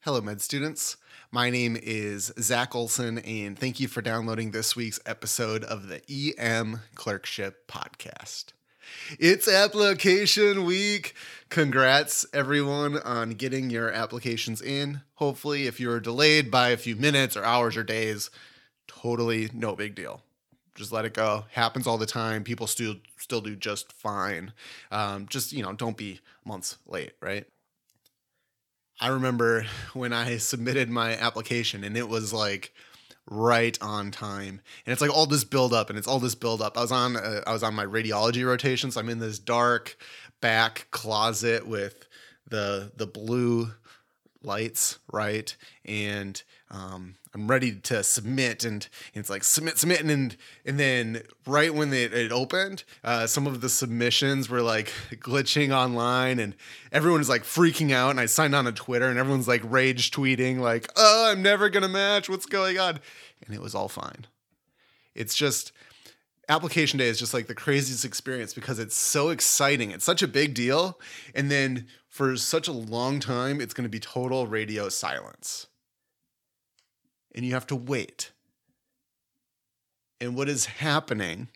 Hello, med students. My name is Zach Olson, and thank you for downloading this week's episode of the EM Clerkship Podcast. It's application week. Congrats, everyone, on getting your applications in. Hopefully, if you're delayed by a few minutes or hours or days, totally no big deal. Just let it go. Happens all the time. People still do just fine. Don't be months late, right? I remember when I submitted my application and it was like right on time. And it's like all this build up. I was on my radiology rotation, so I'm in this dark back closet with the blue lights, right? And I'm ready to submit, and it's like submit, and then right when it opened, some of the submissions were like glitching online, and everyone was like freaking out. And I signed on to Twitter, and everyone's like rage tweeting, like, "Oh, I'm never gonna match. What's going on?" And it was all fine. It's just application day is just like the craziest experience because it's so exciting. It's such a big deal, and then for such a long time, it's going to be total radio silence. And you have to wait. And what is happening,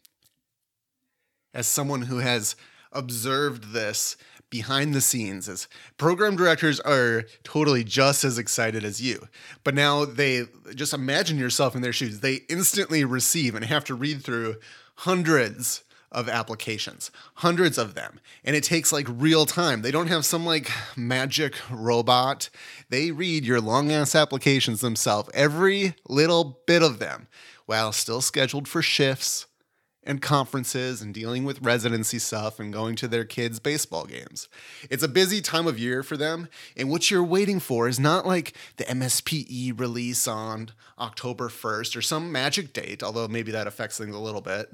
as someone who has observed this behind the scenes, is program directors are totally just as excited as you. But now they just imagine yourself in their shoes. They instantly receive and have to read through hundreds of applications, hundreds of them. And it takes like real time. They don't have some like magic robot. They read your long ass applications themselves, every little bit of them, while still scheduled for shifts and conferences and dealing with residency stuff and going to their kids' baseball games. It's a busy time of year for them. And what you're waiting for is not like the MSPE release on October 1st or some magic date, although maybe that affects things a little bit.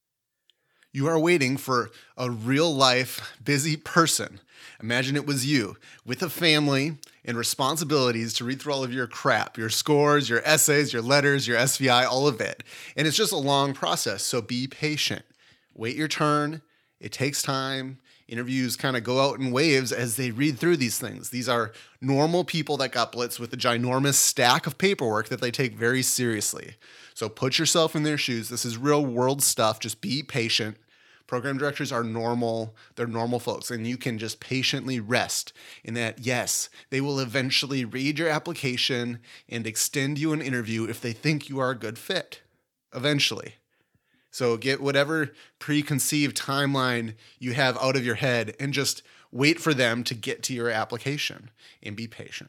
You are waiting for a real-life, busy person. Imagine it was you, with a family and responsibilities to read through all of your crap, your scores, your essays, your letters, your SVI, all of it. And it's just a long process, so be patient. Wait your turn. It takes time. Interviews kind of go out in waves as they read through these things. These are normal people that got blitzed with a ginormous stack of paperwork that they take very seriously. So put yourself in their shoes. This is real world stuff. Just be patient. Program directors are normal. They're normal folks, and you can just patiently rest in that, yes, they will eventually read your application and extend you an interview if they think you are a good fit, eventually. So get whatever preconceived timeline you have out of your head and just wait for them to get to your application and be patient.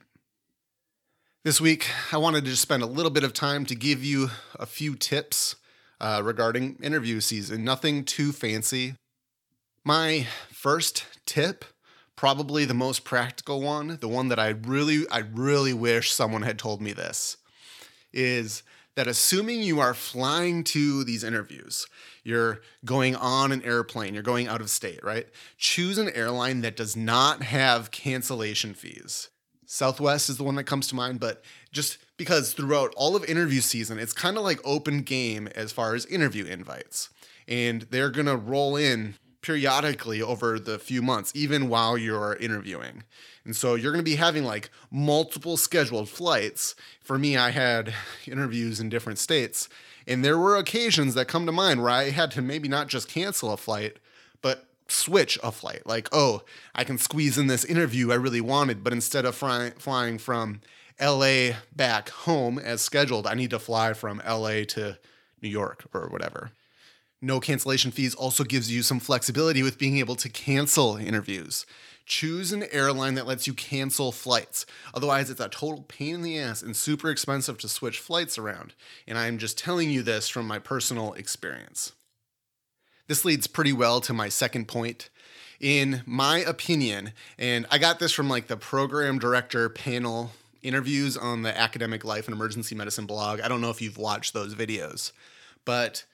This week, I wanted to just spend a little bit of time to give you a few tips regarding interview season. Nothing too fancy. My first tip, probably the most practical one, the one that I really wish someone had told me this, is that assuming you are flying to these interviews, you're going on an airplane, you're going out of state, right? Choose an airline that does not have cancellation fees. Southwest is the one that comes to mind, but just because throughout all of interview season, it's kind of like open game as far as interview invites. And they're going to roll in periodically over the few months, even while you're interviewing. And so you're going to be having like multiple scheduled flights. For me, I had interviews in different states, and there were occasions that come to mind where I had to maybe not just cancel a flight, but switch a flight. Like, oh, I can squeeze in this interview I really wanted, but instead of flying from LA back home as scheduled, I need to fly from LA to New York or whatever. No cancellation fees also gives you some flexibility with being able to cancel interviews. Choose an airline that lets you cancel flights. Otherwise, it's a total pain in the ass and super expensive to switch flights around. And I'm just telling you this from my personal experience. This leads pretty well to my second point. In my opinion, and I got this from like the program director panel interviews on the Academic Life and Emergency Medicine blog. I don't know if you've watched those videos, but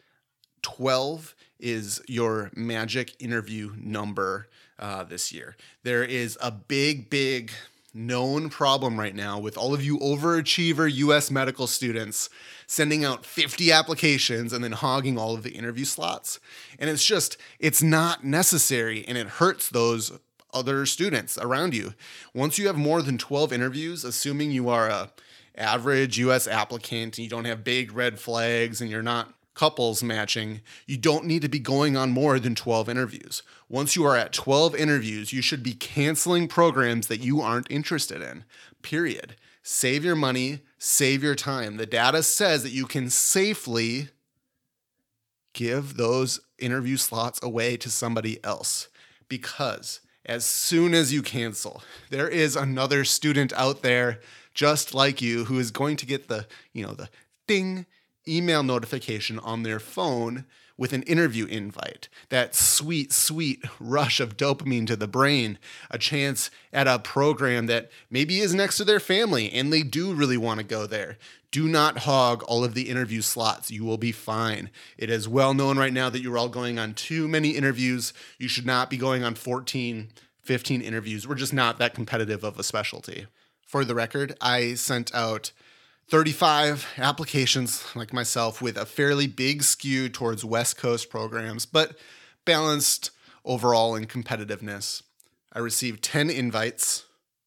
12 is your magic interview number this year. There is a big known problem right now with all of you overachiever U.S. medical students sending out 50 applications and then hogging all of the interview slots. And it's not necessary, and it hurts those other students around you. Once you have more than 12 interviews, assuming you are a average US applicant and you don't have big red flags and you're not couples matching, you don't need to be going on more than 12 interviews. Once you are at 12 interviews, you should be canceling programs that you aren't interested in. Period. Save your money, save your time. The data says that you can safely give those interview slots away to somebody else, because as soon as you cancel, there is another student out there just like you who is going to get the ding email notification on their phone with an interview invite. That sweet, sweet rush of dopamine to the brain, a chance at a program that maybe is next to their family and they do really want to go there. Do not hog all of the interview slots. You will be fine. It is well known right now that you're all going on too many interviews. You should not be going on 14, 15 interviews. We're just not that competitive of a specialty. For the record, I sent out 35 applications like myself with a fairly big skew towards West Coast programs, but balanced overall in competitiveness. I received 10 invites.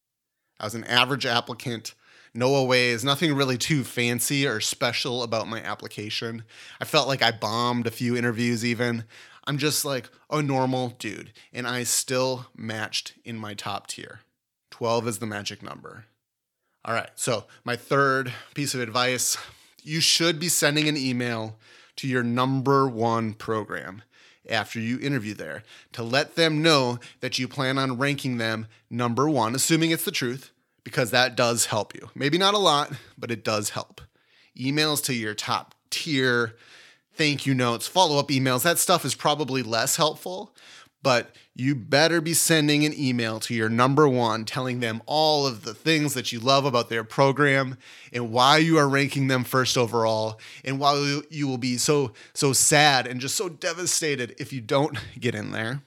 I was an average applicant. No aways, nothing really too fancy or special about my application. I felt like I bombed a few interviews even. I'm just like a normal dude, and I still matched in my top tier. 12 is the magic number. All right, so my third piece of advice, you should be sending an email to your number one program after you interview there to let them know that you plan on ranking them number one, assuming it's the truth, because that does help you. Maybe not a lot, but it does help. Emails to your top tier, thank you notes, follow-up emails, that stuff is probably less helpful, but you better be sending an email to your number one telling them all of the things that you love about their program and why you are ranking them first overall, and why you will be so sad and just so devastated if you don't get in there.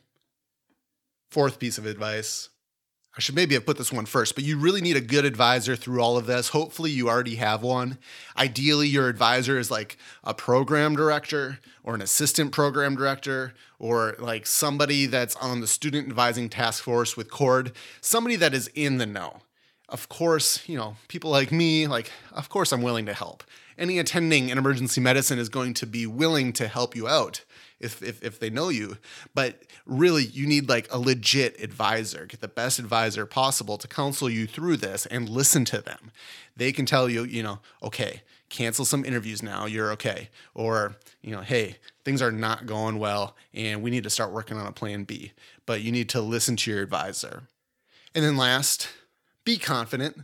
Fourth piece of advice. I should maybe have put this one first, but you really need a good advisor through all of this. Hopefully you already have one. Ideally, your advisor is like a program director or an assistant program director, or like somebody that's on the student advising task force with CORD, somebody that is in the know. Of course, people like me, of course I'm willing to help. Any attending in emergency medicine is going to be willing to help you out if they know you. But really, you need like a legit advisor. Get the best advisor possible to counsel you through this and listen to them. They can tell you, okay, cancel some interviews now, you're okay. Or, hey, things are not going well and we need to start working on a plan B. But you need to listen to your advisor. And then last, be confident.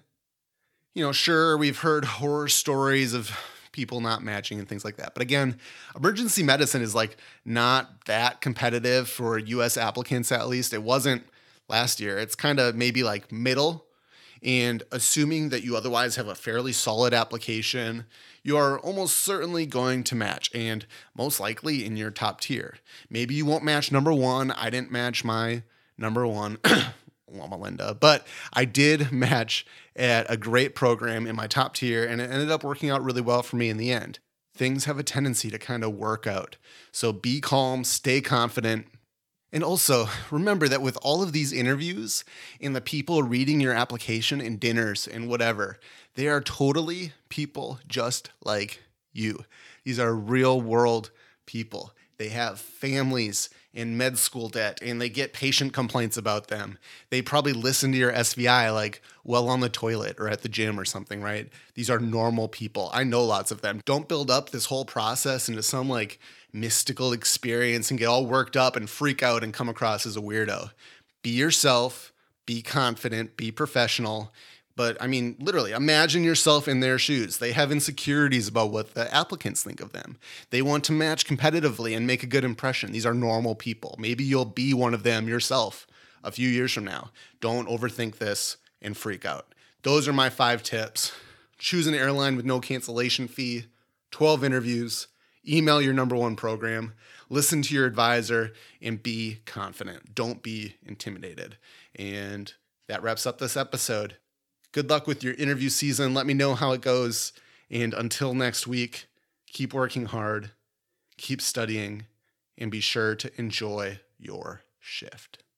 Sure, we've heard horror stories of people not matching and things like that. But again, emergency medicine is like not that competitive for US applicants, at least. It wasn't last year. It's kind of maybe like middle. And assuming that you otherwise have a fairly solid application, you are almost certainly going to match, and most likely in your top tier. Maybe you won't match number one. I didn't match my number one, Loma Linda, but I did match at a great program in my top tier, and it ended up working out really well for me in the end. Things have a tendency to kind of work out. So be calm, stay confident. And also, remember that with all of these interviews and the people reading your application and dinners and whatever, they are totally people just like you. These are real world people. They have families and med school debt, and they get patient complaints about them. They probably listen to your SVI like well on the toilet or at the gym or something, right? These are normal people. I know lots of them. Don't build up this whole process into some like mystical experience and get all worked up and freak out and come across as a weirdo. Be yourself, be confident, be professional. But I mean, literally, imagine yourself in their shoes. They have insecurities about what the applicants think of them. They want to match competitively and make a good impression. These are normal people. Maybe you'll be one of them yourself a few years from now. Don't overthink this and freak out. Those are my 5 tips. Choose an airline with no cancellation fee, 12 interviews, email your number one program, listen to your advisor, and be confident. Don't be intimidated. And that wraps up this episode. Good luck with your interview season. Let me know how it goes. And until next week, keep working hard, keep studying, and be sure to enjoy your shift.